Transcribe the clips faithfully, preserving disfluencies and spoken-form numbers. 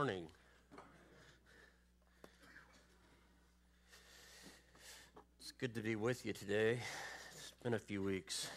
morning. It's good to be with you today. It's been a few weeks.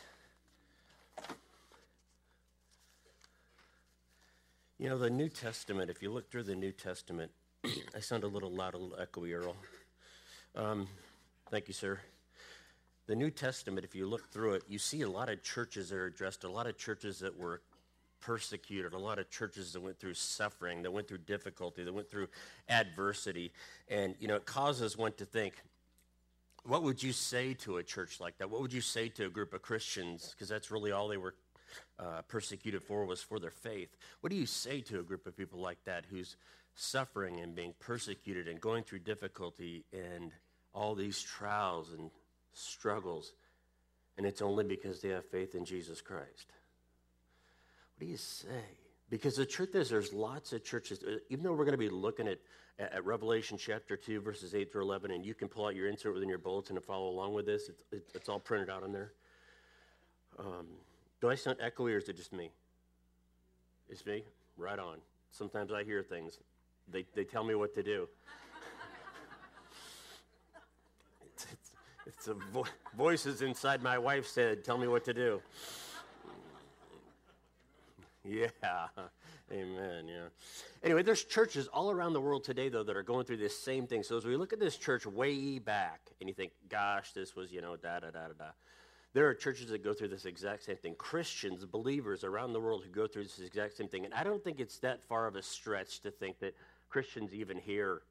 You know, the New Testament, if you look through the New Testament, I sound a little loud, a little echoey, Earl. Um, thank you, sir. The New Testament, if you look through it, you see a lot of churches that are addressed, a lot of churches that were persecuted, a lot of churches that went through suffering, that went through difficulty, that went through adversity. And, you know, it causes one to think, what would you say to a church like that? What would you say to a group of Christians? Because that's really all they were uh, persecuted for, was for their faith. What do you say to a group of people like that who's suffering and being persecuted and going through difficulty and all these trials and struggles, and it's only because they have faith in Jesus Christ? What do you say? Because the truth is, there's lots of churches, even though we're going to be looking at, at Revelation chapter two, verses eight through eleven, and you can pull out your insert within your bulletin and follow along with this. It's, it, it's all printed out on there. Um, do I sound echoey, or is it just me? It's me? Right on. Sometimes I hear things. They, they tell me what to do. it's, it's, it's a vo- voices inside my wife's head tell me what to do. Yeah, amen, yeah. Anyway, there's churches all around the world today, though, that are going through this same thing. So as we look at this church way back, and you think, gosh, this was, you know, da-da-da-da-da. There are churches that go through this exact same thing. Christians, believers around the world who go through this exact same thing. And I don't think it's that far of a stretch to think that Christians even here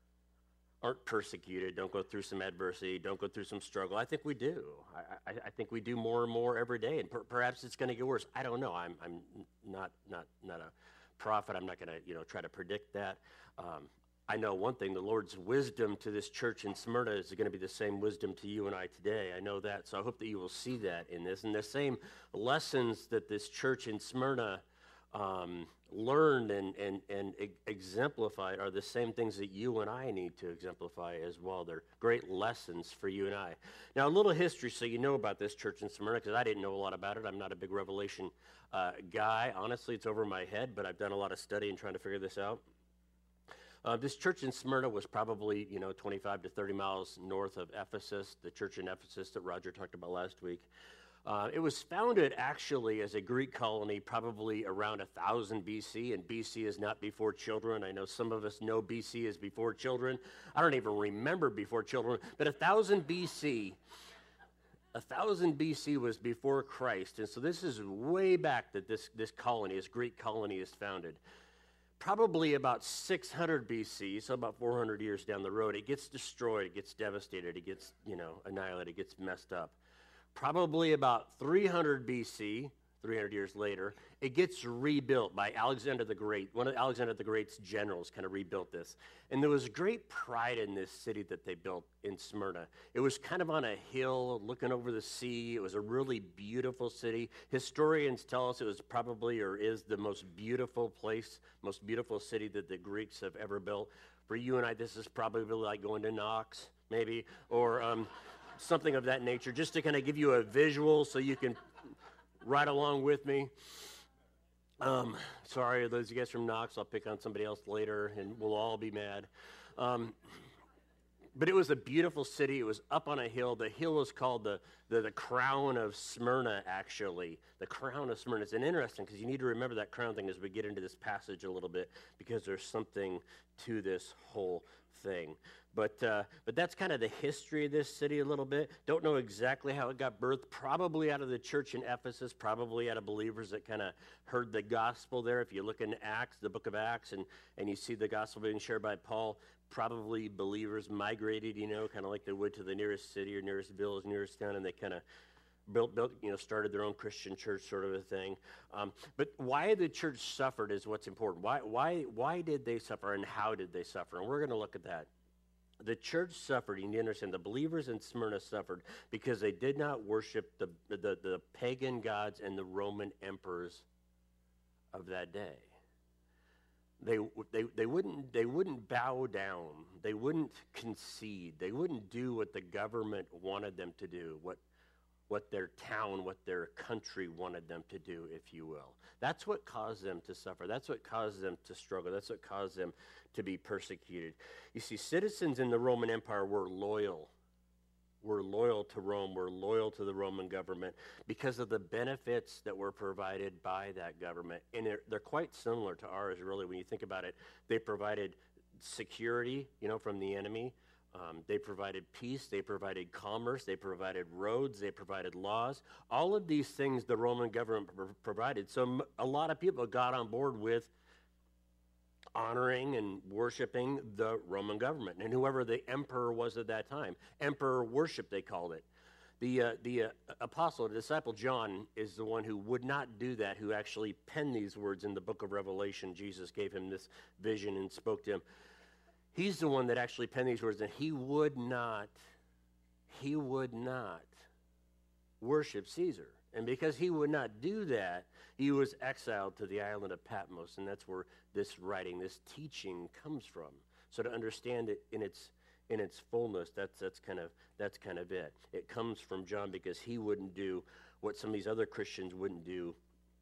aren't persecuted, don't go through some adversity, don't go through some struggle. I think we do. I, I, I think we do more and more every day, and per, perhaps it's going to get worse. I don't know. I'm I'm not not not a prophet. I'm not going to you know try to predict that. Um, I know one thing: the Lord's wisdom to this church in Smyrna is going to be the same wisdom to you and I today. I know that, so I hope that you will see that in this, and the same lessons that this church in Smyrna Um, learned and, and, and exemplified are the same things that you and I need to exemplify as well. They're great lessons for you and I. Now, a little history so you know about this church in Smyrna, because I didn't know a lot about it. I'm not a big Revelation uh, guy. Honestly, it's over my head, but I've done a lot of study and trying to figure this out. Uh, this church in Smyrna was probably, you know, twenty-five to thirty miles north of Ephesus, the church in Ephesus that Roger talked about last week. Uh, it was founded actually as a Greek colony probably around one thousand B C, and B C is not before children. I know some of us know B C is before children. I don't even remember before children, but one thousand B C, one thousand B C was before Christ, and so this is way back that this, this colony, this Greek colony is founded. Probably about six hundred B C, so about four hundred years down the road, it gets destroyed, it gets devastated, it gets, you know, annihilated, it gets messed up. Probably about three hundred B C, three hundred years later, it gets rebuilt by Alexander the Great. One of Alexander the Great's generals kind of rebuilt this. And there was great pride in this city that they built in Smyrna. It was kind of on a hill looking over the sea. It was a really beautiful city. Historians tell us it was probably or is the most beautiful place, most beautiful city that the Greeks have ever built. For you and I, this is probably like going to Knox, maybe, or... Um, something of that nature, just to kind of give you a visual so you can ride along with me. Um, sorry, those of you guys from Knox, I'll pick on somebody else later, and we'll all be mad. Um, but it was a beautiful city. It was up on a hill. The hill is called the, the, the Crown of Smyrna, actually. The Crown of Smyrna. It's an interesting, because you need to remember that crown thing as we get into this passage a little bit, because there's something to this whole thing. But uh, but that's kind of the history of this city a little bit. Don't know exactly how it got birthed. Probably out of the church in Ephesus, probably out of believers that kind of heard the gospel there. If you look in Acts, the book of Acts, and, and you see the gospel being shared by Paul, probably believers migrated, you know, kind of like they would to the nearest city or nearest village, nearest town, and they kind of built, built, you know, started their own Christian church sort of a thing. Um, but why the church suffered is what's important. Why, why, why did they suffer, and how did they suffer? And we're going to look at that. The church suffered, you need to understand, the believers in Smyrna suffered because they did not worship the, the, the pagan gods and the Roman emperors of that day. They, they, they, wouldn't, they wouldn't bow down. They wouldn't concede. They wouldn't do what the government wanted them to do, what what their town, what their country wanted them to do, if you will. That's what caused them to suffer. That's what caused them to struggle. That's what caused them to be persecuted. You see, citizens in the Roman Empire were loyal. Were loyal to Rome, were loyal to the Roman government because of the benefits that were provided by that government. And they're, they're quite similar to ours, really, when you think about it. They provided security, you know, from the enemy. Um, they provided peace. They provided commerce. They provided roads. They provided laws. All of these things the Roman government pr- provided. So m- a lot of people got on board with honoring and worshiping the Roman government and whoever the emperor was at that time. Emperor worship, they called it. The uh, the uh, apostle, the disciple John, is the one who would not do that, who actually penned these words in the book of Revelation. Jesus gave him this vision and spoke to him. He's the one that actually penned these words, and he would not, he would not worship Caesar. And because he would not do that, he was exiled to the island of Patmos, and that's where this writing, this teaching comes from. So to understand it in its in its fullness, that's that's kind of that's kind of it. It comes from John because he wouldn't do what some of these other Christians wouldn't do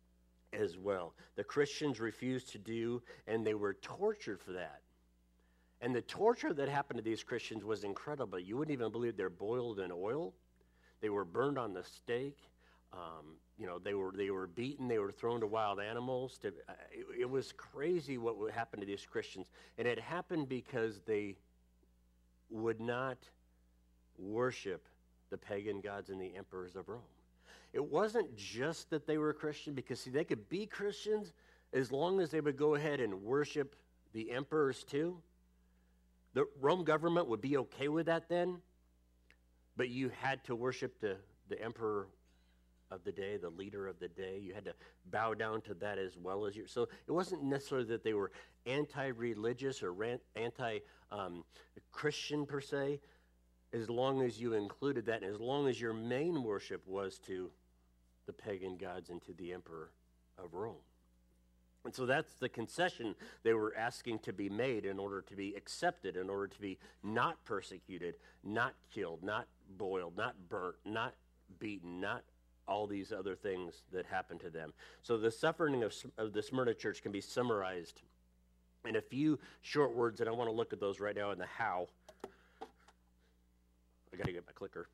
as well. The Christians refused to do, and they were tortured for that. And the torture that happened to these Christians was incredible. You wouldn't even believe they're boiled in oil. They were burned on the stake. Um, you know, they were they were beaten. They were thrown to wild animals. To, uh, it, it was crazy what would happen to these Christians. And it happened because they would not worship the pagan gods and the emperors of Rome. It wasn't just that they were Christian, because, see, they could be Christians as long as they would go ahead and worship the emperors too. The Rome government would be okay with that then, but you had to worship the, the emperor of the day, the leader of the day. You had to bow down to that as well as you. So it wasn't necessarily that they were anti-religious or ran, anti-Christian um, per se, as long as you included that, and as long as your main worship was to the pagan gods and to the emperor of Rome. And so that's the concession they were asking to be made in order to be accepted, in order to be not persecuted, not killed, not boiled, not burnt, not beaten, not all these other things that happened to them. So the suffering of, of the Smyrna church can be summarized in a few short words, and I want to look at those right now in the how. I got to get my clicker.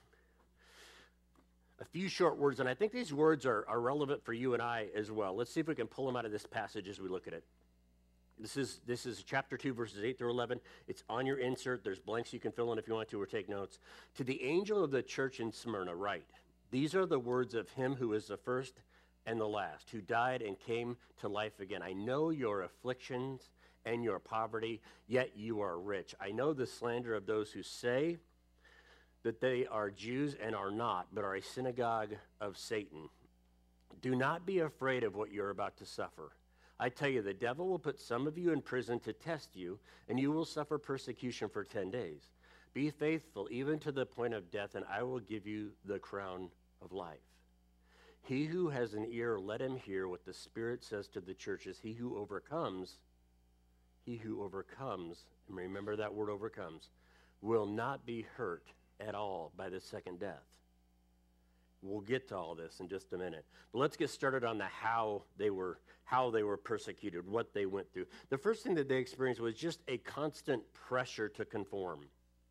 A few short words, and I think these words are, are relevant for you and I as well. Let's see if we can pull them out of this passage as we look at it. This is this is chapter two, verses eight through eleven. It's on your insert. There's blanks you can fill in if you want to or take notes. To the angel of the church in Smyrna write, these are the words of him who is the first and the last, who died and came to life again. I know your afflictions and your poverty, yet you are rich. I know the slander of those who say that they are Jews and are not, but are a synagogue of Satan. Do not be afraid of what you're about to suffer. I tell you, the devil will put some of you in prison to test you, and you will suffer persecution for ten days. Be faithful even to the point of death, and I will give you the crown of life. He who has an ear, let him hear what the Spirit says to the churches. He who overcomes, he who overcomes, and remember that word overcomes, will not be hurt at all by the second death. We'll get to all this in just a minute. But let's get started on the how they were how they were persecuted, what they went through. The first thing that they experienced was just a constant pressure to conform.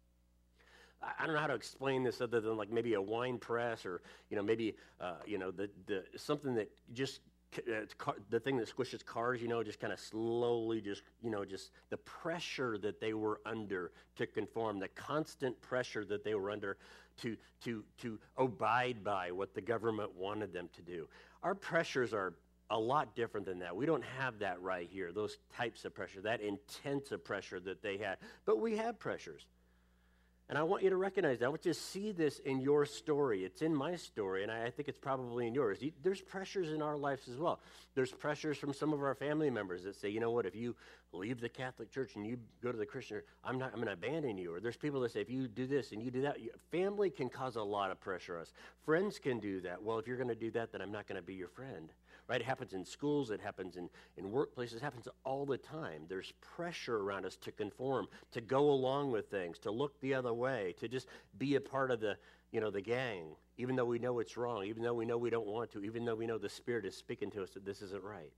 I don't know how to explain this other than like maybe a wine press, or you know maybe uh, you know the the something that just uh, car, the thing that squishes cars, you know, just kind of slowly, just you know, just the pressure that they were under to conform, the constant pressure that they were under to to to abide by what the government wanted them to do. Our pressures are a lot different than that. We don't have that right here. Those types of pressure, that intense of pressure that they had, but we have pressures. And I want you to recognize that. I want you to see this in your story. It's in my story, and I, I think it's probably in yours. You, there's pressures in our lives as well. There's pressures from some of our family members that say, you know what, if you leave the Catholic Church and you go to the Christian, I'm not. I'm going to abandon you. Or there's people that say, if you do this and you do that, you, family can cause a lot of pressure on us. Friends can do that. Well, if you're going to do that, then I'm not going to be your friend. Right? It happens in schools. It happens in, in workplaces. It happens all the time. There's pressure around us to conform, to go along with things, to look the other way, to just be a part of the, you know, the gang, even though we know it's wrong, even though we know we don't want to, even though we know the Spirit is speaking to us that this isn't right.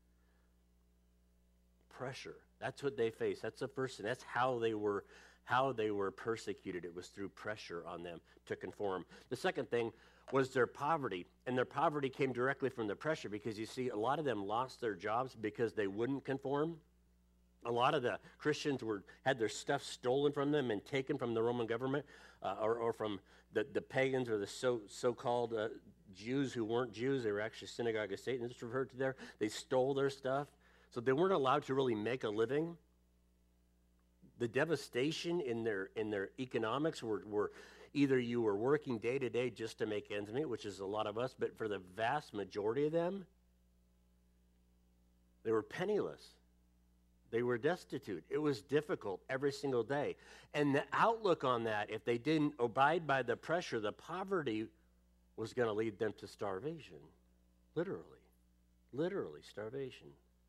Pressure. That's what they faced. That's the first thing. That's how they were, how they were persecuted. It was through pressure on them to conform. The second thing was their poverty, and their poverty came directly from the pressure, because you see, a lot of them lost their jobs because they wouldn't conform. A lot of the Christians were had their stuff stolen from them and taken from the Roman government, uh, or, or from the, the pagans or the so, so-called uh, Jews who weren't Jews. They were actually synagogue of Satan, it's referred to there. They stole their stuff, so they weren't allowed to really make a living. The devastation in their in their economics were, were either you were working day to day just to make ends meet, which is a lot of us, but for the vast majority of them, they were penniless. They were destitute. It was difficult every single day. And the outlook on that, if they didn't abide by the pressure, the poverty was going to lead them to starvation. Literally. Literally, starvation.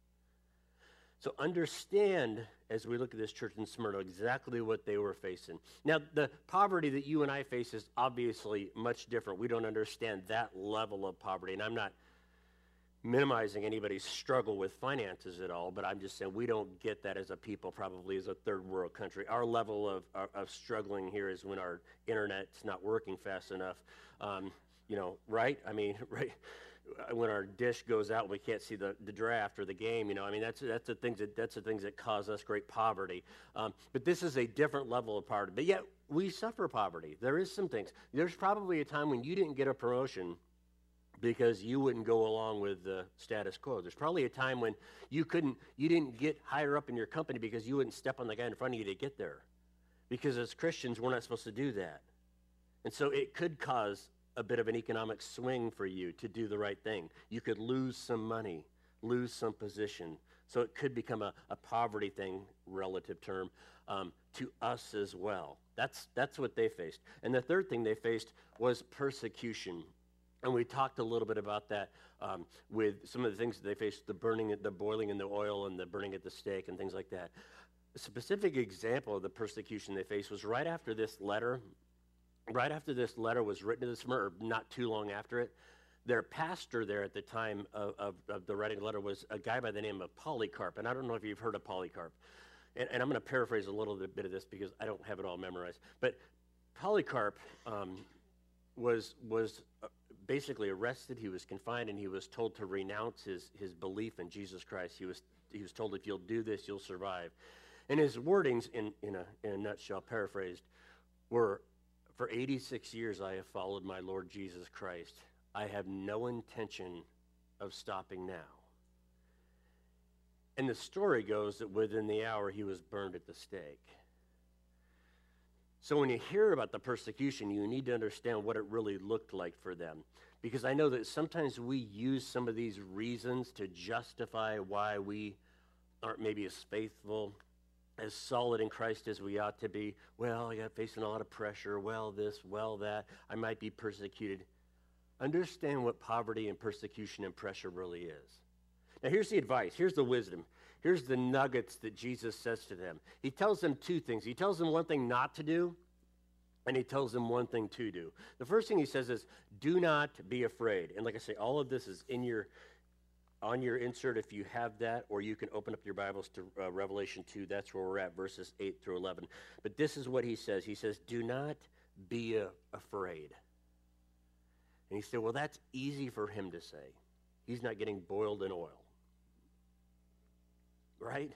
So understand, as we look at this church in Smyrna, exactly what they were facing. Now, the poverty that you and I face is obviously much different. We don't understand that level of poverty. And I'm not minimizing anybody's struggle with finances at all, but I'm just saying we don't get that as a people, probably as a third world country. Our level of, of, of struggling here is when our internet's not working fast enough. Um, you know, right? I mean, right? When our dish goes out, we can't see the, the draft or the game. You know, I mean, that's that's the things that that's the things that cause us great poverty. Um, but this is a different level of poverty. But yet we suffer poverty. There is some things. There's probably a time when you didn't get a promotion because you wouldn't go along with the status quo. There's probably a time when you couldn't, you didn't get higher up in your company because you wouldn't step on the guy in front of you to get there. Because as Christians, we're not supposed to do that. And so it could cause a bit of an economic swing for you to do the right thing. You could lose some money, lose some position. So it could become a, a poverty thing, relative term, um, to us as well. That's, that's what they faced. And the third thing they faced was persecution. And we talked a little bit about that um, with some of the things that they faced, the burning, the boiling in the oil and the burning at the stake and things like that. A specific example of the persecution they faced was right after this letter. Right after this letter was written to the Smyrna, or not too long after it, their pastor there at the time of, of, of the writing letter was a guy by the name of Polycarp. And I don't know if you've heard of Polycarp. And, and I'm going to paraphrase a little bit of this because I don't have it all memorized. But Polycarp um, was was... Uh, basically arrested, he was confined, and he was told to renounce his, his belief in Jesus Christ. He was he was told, if you'll do this, you'll survive. And his wordings, in, in, a, in a nutshell, paraphrased, were, for eighty-six years I have followed my Lord Jesus Christ. I have no intention of stopping now. And the story goes that within the hour he was burned at the stake. So when you hear about the persecution, you need to understand what it really looked like for them. Because I know that sometimes we use some of these reasons to justify why we aren't maybe as faithful, as solid in Christ as we ought to be. Well, I got facing a lot of pressure. Well, this, well, that. I might be persecuted. Understand what poverty and persecution and pressure really is. Now, here's the advice. Here's the wisdom. Here's the nuggets that Jesus says to them. He tells them two things. He tells them one thing not to do, and he tells them one thing to do. The first thing he says is, do not be afraid. And like I say, all of this is in your on your insert if you have that, or you can open up your Bibles to uh, Revelation two. That's where we're at, verses eight through eleven. But this is what he says. He says, do not be uh, afraid. And he said, well, that's easy for him to say. He's not getting boiled in oil. Right?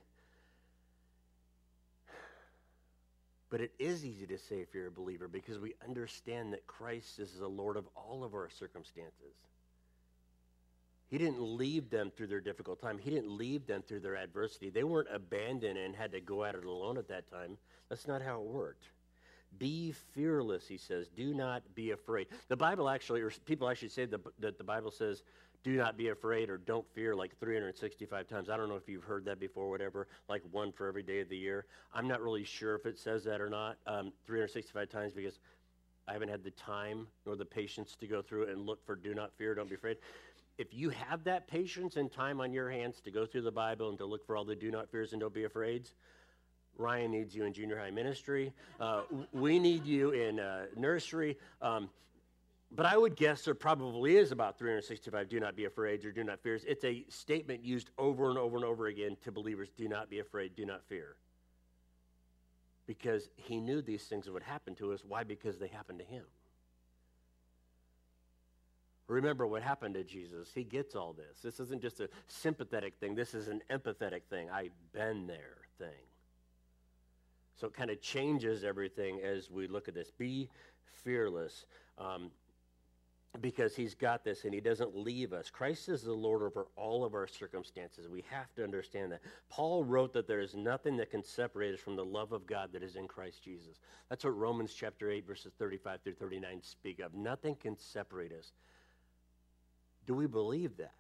But it is easy to say if you're a believer, because we understand that Christ is the Lord of all of our circumstances. He didn't leave them through their difficult time. He didn't leave them through their adversity. They weren't abandoned and had to go at it alone at that time. That's not how it worked. Be fearless, he says. Do not be afraid. The Bible actually, or people actually say that the, the Bible says, do not be afraid or don't fear like three hundred sixty-five times. I don't know if you've heard that before, whatever, like one for every day of the year. I'm not really sure if it says that or not, um, three hundred sixty-five times, because I haven't had the time nor the patience to go through it and look for do not fear, don't be afraid. If you have that patience and time on your hands to go through the Bible and to look for all the do not fears and don't be afraids, Ryan needs you in junior high ministry. Uh, we need you in uh, nursery. Um, But I would guess there probably is about three hundred sixty-five do not be afraid or do not fear. It's a statement used over and over and over again to believers, do not be afraid, do not fear. Because he knew these things would happen to us. Why? Because they happened to him. Remember what happened to Jesus. He gets all this. This isn't just a sympathetic thing. This is an empathetic thing. I've been there thing. So it kind of changes everything as we look at this. Be fearless. Um, because he's got this and he doesn't leave us. Christ is the Lord over all of our circumstances. We have to understand that. Paul wrote that there is nothing that can separate us from the love of God that is in Christ Jesus. That's what Romans chapter eight, verses thirty-five through thirty-nine speak of. Nothing can separate us. Do we believe that?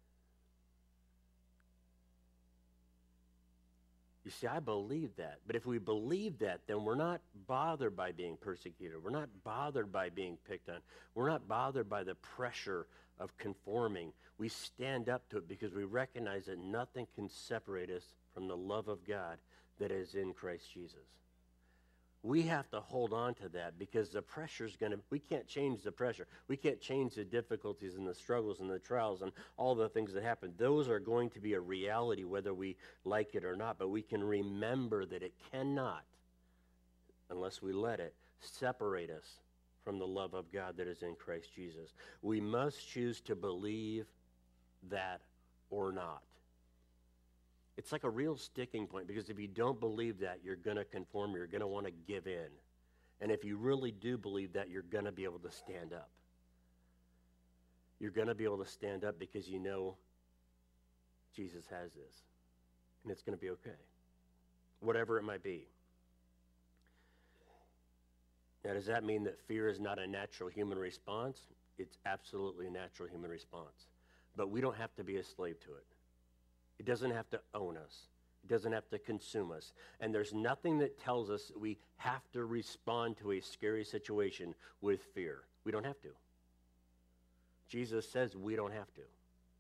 You see, I believe that. But if we believe that, then we're not bothered by being persecuted. We're not bothered by being picked on. We're not bothered by the pressure of conforming. We stand up to it because we recognize that nothing can separate us from the love of God that is in Christ Jesus. We have to hold on to that because the pressure is going to, we can't change the pressure. We can't change the difficulties and the struggles and the trials and all the things that happen. Those are going to be a reality whether we like it or not, but we can remember that it cannot, unless we let it, separate us from the love of God that is in Christ Jesus. We must choose to believe that or not. It's like a real sticking point because if you don't believe that, you're going to conform, you're going to want to give in. And if you really do believe that, you're going to be able to stand up. You're going to be able to stand up because you know Jesus has this. And it's going to be okay. Whatever it might be. Now, does that mean that fear is not a natural human response? It's absolutely a natural human response. But we don't have to be a slave to it. It doesn't have to own us. It doesn't have to consume us. And there's nothing that tells us that we have to respond to a scary situation with fear. We don't have to. Jesus says we don't have to.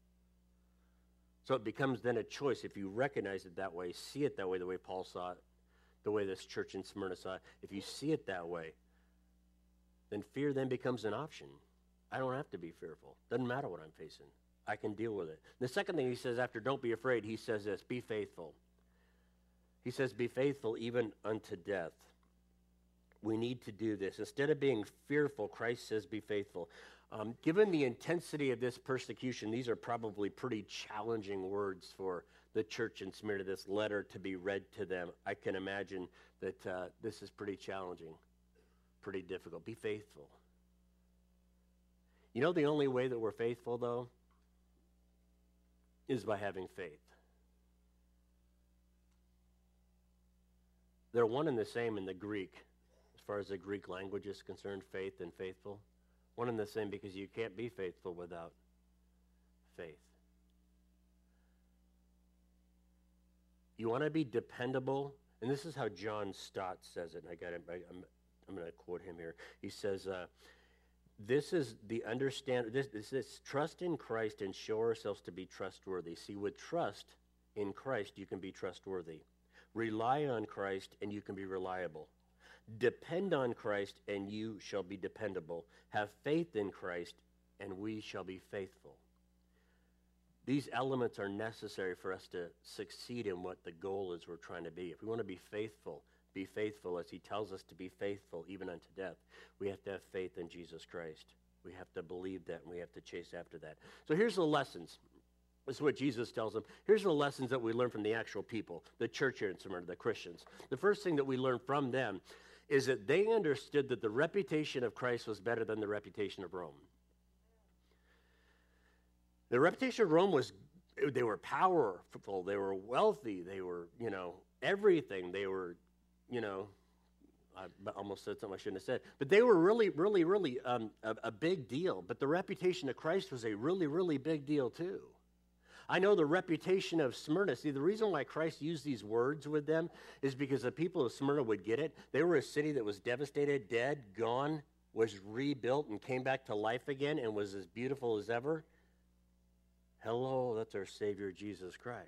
So it becomes then a choice. If you recognize it that way, see it that way, the way Paul saw it, the way this church in Smyrna saw it, if you see it that way, then fear then becomes an option. I don't have to be fearful. Doesn't matter what I'm facing. I can deal with it. The second thing he says after don't be afraid, he says this, be faithful. He says be faithful even unto death. We need to do this. Instead of being fearful, Christ says be faithful. Um, given the intensity of this persecution, these are probably pretty challenging words for the church in Smyrna, this letter to be read to them. I can imagine that uh, this is pretty challenging, pretty difficult. Be faithful. You know the only way that we're faithful, though, is by having faith. They're one and the same in the Greek, as far as the Greek language is concerned, faith and faithful. One and the same because you can't be faithful without faith. You want to be dependable, and this is how John Stott says it, and I got it, I, I'm, I'm going to quote him here. He says, uh, This is the understand. This, this is trust in Christ and show ourselves to be trustworthy. See, with trust in Christ, you can be trustworthy. Rely on Christ, and you can be reliable. Depend on Christ, and you shall be dependable. Have faith in Christ, and we shall be faithful. These elements are necessary for us to succeed in what the goal is we're trying to be. If we want to be faithful, be faithful as he tells us to be faithful even unto death. We have to have faith in Jesus Christ. We have to believe that, and we have to chase after that. So here's the lessons. This is what Jesus tells them. Here's the lessons that we learn from the actual people, the church here in Smyrna, the Christians. The first thing that we learn from them is that they understood that the reputation of Christ was better than the reputation of Rome. The reputation of Rome was, they were powerful, they were wealthy, they were, you know, everything. They were, you know, I almost said something I shouldn't have said. But they were really, really, really um, a, a big deal. But the reputation of Christ was a really, really big deal too. I know the reputation of Smyrna. See, the reason why Christ used these words with them is because the people of Smyrna would get it. They were a city that was devastated, dead, gone, was rebuilt and came back to life again and was as beautiful as ever. Hello, that's our Savior, Jesus Christ.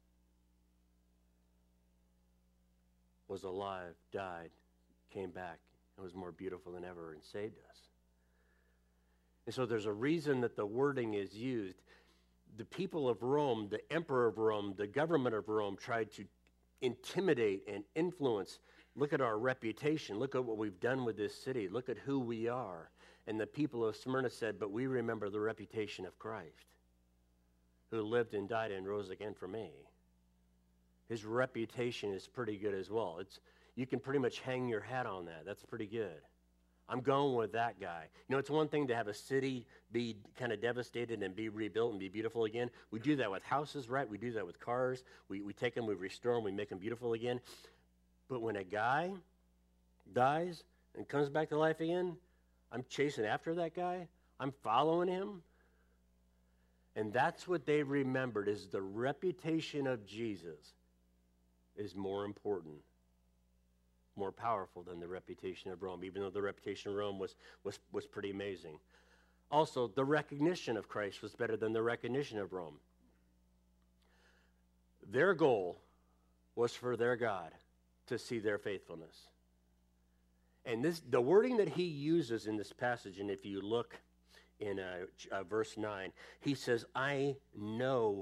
Was alive, died, came back, and was more beautiful than ever and saved us. And so there's a reason that the wording is used. The people of Rome, the emperor of Rome, the government of Rome tried to intimidate and influence. Look at our reputation. Look at what we've done with this city. Look at who we are. And the people of Smyrna said, but we remember the reputation of Christ, who lived and died and rose again for me. His reputation is pretty good as well. It's, you can pretty much hang your hat on that. That's pretty good. I'm going with that guy. You know, it's one thing to have a city be kind of devastated and be rebuilt and be beautiful again. We do that with houses, right? We do that with cars. We, we take them, we restore them, we make them beautiful again. But when a guy dies and comes back to life again, I'm chasing after that guy. I'm following him. And that's what they remembered, is the reputation of Jesus is more important, more powerful than the reputation of Rome, even though the reputation of Rome was, was, was pretty amazing. Also, the recognition of Christ was better than the recognition of Rome. Their goal was for their God to see their faithfulness. And this, the wording that he uses in this passage, and if you look in uh, uh, verse nine, he says, I know,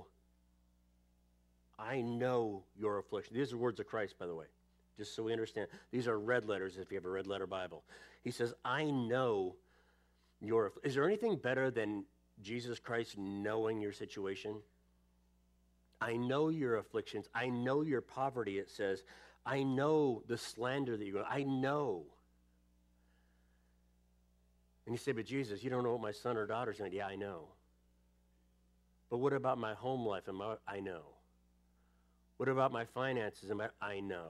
I know your affliction. These are words of Christ, by the way, just so we understand. These are red letters if you have a red letter Bible. He says, I know your, is there anything better than Jesus Christ knowing your situation? I know your afflictions. I know your poverty, it says. I know the slander that you go. I know. And you say, but Jesus, you don't know what my son or daughter's going to do. Yeah, I know. But what about my home life? And my, I know. What about my finances? And my, I know.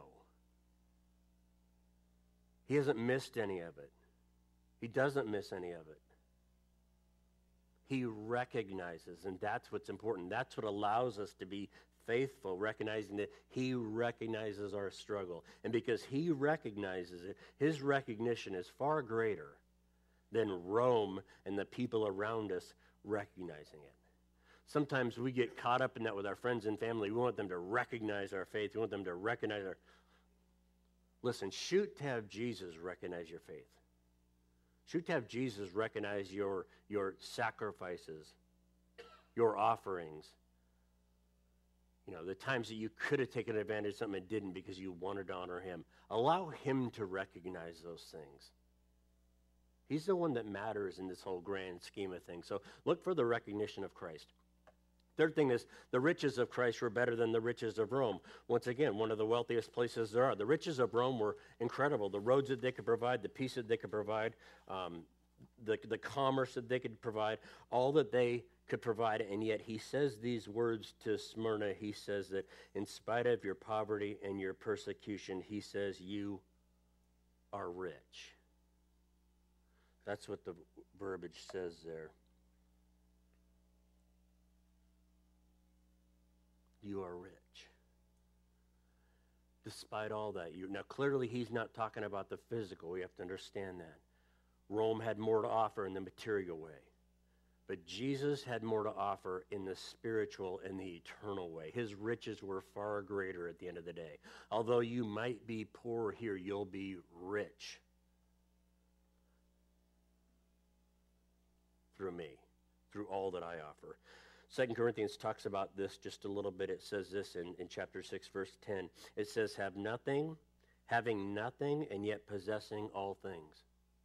He hasn't missed any of it. He doesn't miss any of it. He recognizes, and that's what's important. That's what allows us to be faithful, recognizing that he recognizes our struggle. And because he recognizes it, his recognition is far greater than Rome and the people around us recognizing it. Sometimes we get caught up in that with our friends and family. We want them to recognize our faith. We want them to recognize our... Listen, shoot to have Jesus recognize your faith. Shoot to have Jesus recognize your, your sacrifices, your offerings. You know, the times that you could have taken advantage of something and didn't because you wanted to honor him. Allow him to recognize those things. He's the one that matters in this whole grand scheme of things. So look for the recognition of Christ. Third thing is, the riches of Christ were better than the riches of Rome. Once again, one of the wealthiest places there are. The riches of Rome were incredible. The roads that they could provide, the peace that they could provide, um, the, the commerce that they could provide, all that they could provide. And yet he says these words to Smyrna. He says that in spite of your poverty and your persecution, he says you are rich. That's what the verbiage says there. You are rich. Despite all that, you now clearly he's not talking about the physical. We have to understand that. Rome had more to offer in the material way. But Jesus had more to offer in the spiritual and the eternal way. His riches were far greater at the end of the day. Although you might be poor here, you'll be rich through me, through all that I offer. Second Corinthians talks about this just a little bit. It says this in, in chapter six, verse ten. It says, have nothing, having nothing, and yet possessing all things.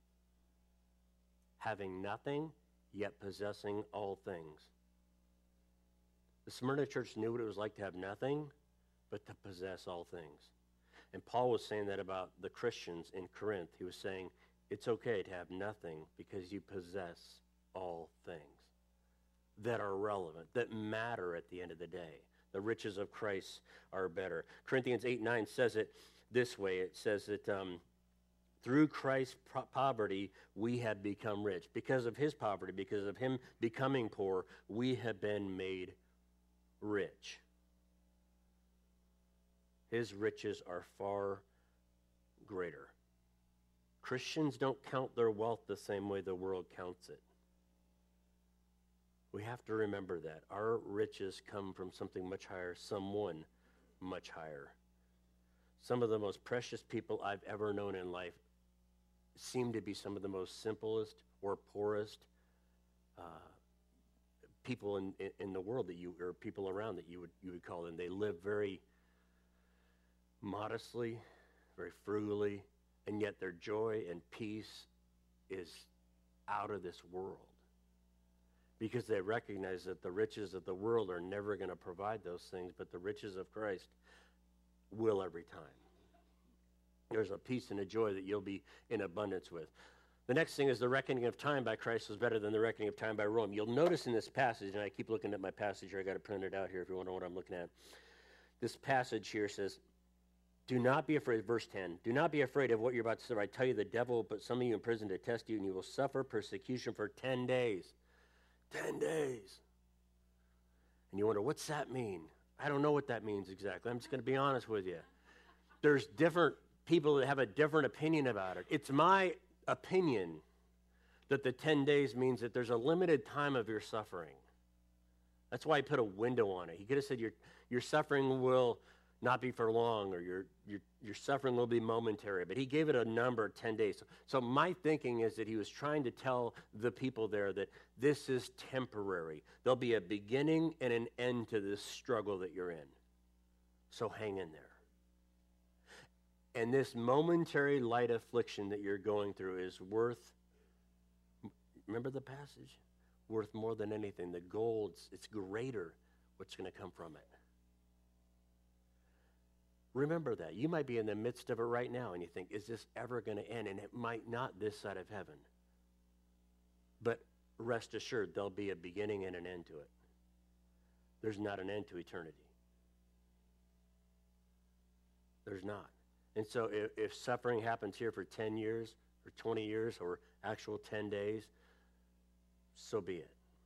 Having nothing, yet possessing all things. The Smyrna church knew what it was like to have nothing, but to possess all things. And Paul was saying that about the Christians in Corinth. He was saying, it's okay to have nothing because you possess all things that are relevant, that matter at the end of the day. The riches of Christ are better. Corinthians eight nine says it this way. It says that um, through Christ's po- poverty, we have become rich. Because of his poverty, because of him becoming poor, we have been made rich. His riches are far greater. Christians don't count their wealth the same way the world counts it. We have to remember that. Our riches come from something much higher, someone much higher. Some of the most precious people I've ever known in life seem to be some of the most simplest or poorest people in, in, in the world that you, or people around that you would, you would call them. They live very modestly, very frugally, and yet their joy and peace is out of this world. Because they recognize that the riches of the world are never going to provide those things, but the riches of Christ will every time. There's a peace and a joy that you'll be in abundance with. The next thing is the reckoning of time by Christ was better than the reckoning of time by Rome. You'll notice in this passage, and I keep looking at my passage here, I got it printed out here if you want to know what I'm looking at. This passage here says, do not be afraid, verse ten, do not be afraid of what you're about to suffer. I tell you, the devil will put some of you in prison to test you, and you will suffer persecution for ten days. ten days. And you wonder, what's that mean? I don't know what that means exactly. I'm just going to be honest with you. There's different people that have a different opinion about it. It's my opinion that the ten days means that there's a limited time of your suffering. That's why he put a window on it. He could have said your your suffering will not be for long, or your your your suffering will be momentary, but he gave it a number, ten days. So, so my thinking is that he was trying to tell the people there that this is temporary. There'll be a beginning and an end to this struggle that you're in. So hang in there. And this momentary light affliction that you're going through is worth, remember the passage? Worth more than anything. The gold, it's greater what's going to come from it. Remember that. You might be in the midst of it right now and you think, is this ever going to end? And it might not this side of heaven. But rest assured, there'll be a beginning and an end to it. There's not an end to eternity. There's not. And so if, if suffering happens here for ten years or twenty years or actual ten days, so be it.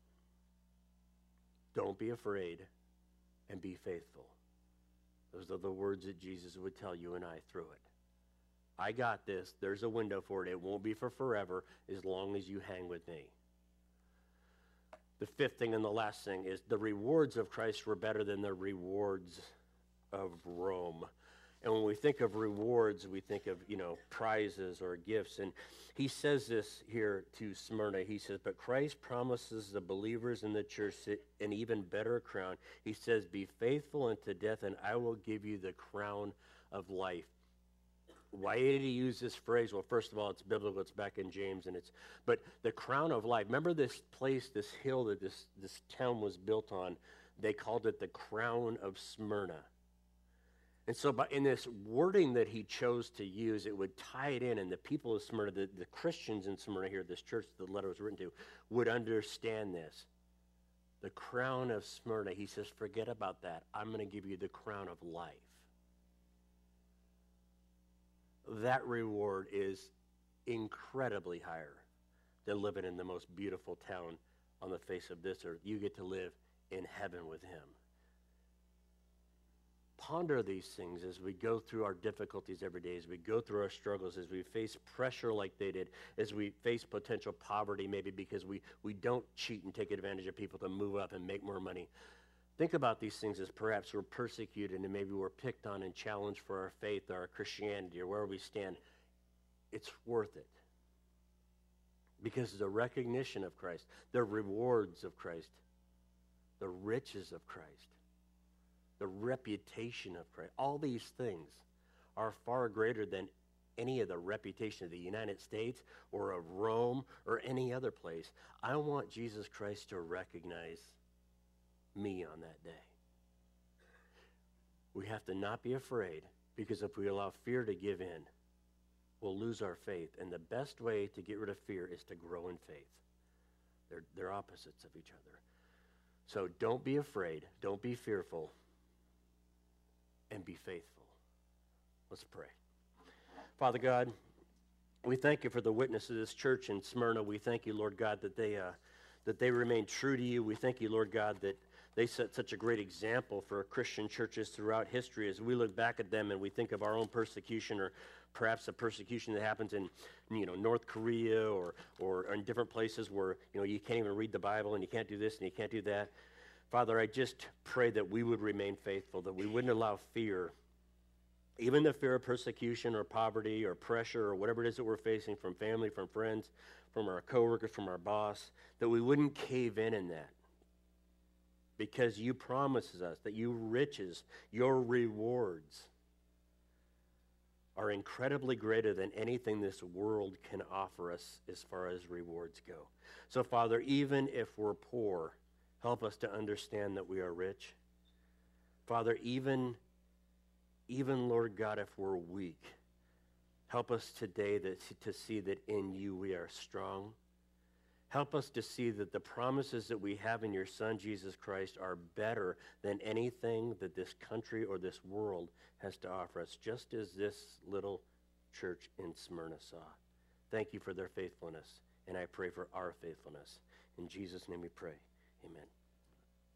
Don't be afraid and be faithful. Those are the words that Jesus would tell you and I through it. I got this. There's a window for it. It won't be for forever as long as you hang with me. The fifth thing and the last thing is the rewards of Christ were better than the rewards of Rome. And when we think of rewards, we think of, you know, prizes or gifts. And he says this here to Smyrna. He says, but Christ promises the believers in the church an even better crown. He says, be faithful unto death, and I will give you the crown of life. Why did he use this phrase? Well, first of all, it's biblical. It's back in James. and it's But the crown of life, remember this place, this hill that this, this town was built on? They called it the crown of Smyrna. And so by, in this wording that he chose to use, it would tie it in, and the people of Smyrna, the, the Christians in Smyrna here, this church the letter was written to, would understand this. The crown of Smyrna, he says, forget about that. I'm going to give you the crown of life. That reward is incredibly higher than living in the most beautiful town on the face of this earth. You get to live in heaven with him. Ponder these things as we go through our difficulties every day, as we go through our struggles, as we face pressure like they did, as we face potential poverty maybe because we, we don't cheat and take advantage of people to move up and make more money. Think about these things as perhaps we're persecuted and maybe we're picked on and challenged for our faith or our Christianity or where we stand. It's worth it. Because the recognition of Christ, the rewards of Christ, the riches of Christ, the reputation of Christ, all these things are far greater than any of the reputation of the United States or of Rome or any other place. I want Jesus Christ to recognize me on that day. We have to not be afraid, because if we allow fear to give in, we'll lose our faith. And the best way to get rid of fear is to grow in faith. They're, they're opposites of each other. So don't be afraid. Don't be fearful. And be faithful. Let's pray. Father God, we thank you for the witness of this church in Smyrna. We thank you, Lord God, that they uh, that they remain true to you. We thank you, Lord God, that they set such a great example for Christian churches throughout history. As we look back at them and we think of our own persecution, or perhaps the persecution that happens in, you know, North Korea or or in different places where, you know, you can't even read the Bible and you can't do this and you can't do that. Father, I just pray that we would remain faithful, that we wouldn't allow fear even the fear of persecution or poverty or pressure or whatever it is that we're facing from family, from friends, from our coworkers, from our boss, that we wouldn't cave in in that. Because you promises us that you riches, your rewards are incredibly greater than anything this world can offer us as far as rewards go. So, Father, even if we're poor, help us to understand that we are rich. Father, even, even Lord God, if we're weak, help us today that, to see that in you we are strong. Help us to see that the promises that we have in your Son, Jesus Christ, are better than anything that this country or this world has to offer us, just as this little church in Smyrna saw. Thank you for their faithfulness, and I pray for our faithfulness. In Jesus' name we pray. Amen.